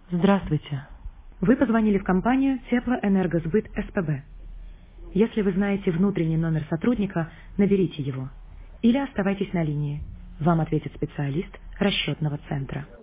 Здравствуйте. Вы позвонили в компанию Теплоэнергосбыт СПБ. Если вы знаете внутренний номер сотрудника, наберите его. Или оставайтесь на линии. Вам ответит специалист расчетного центра.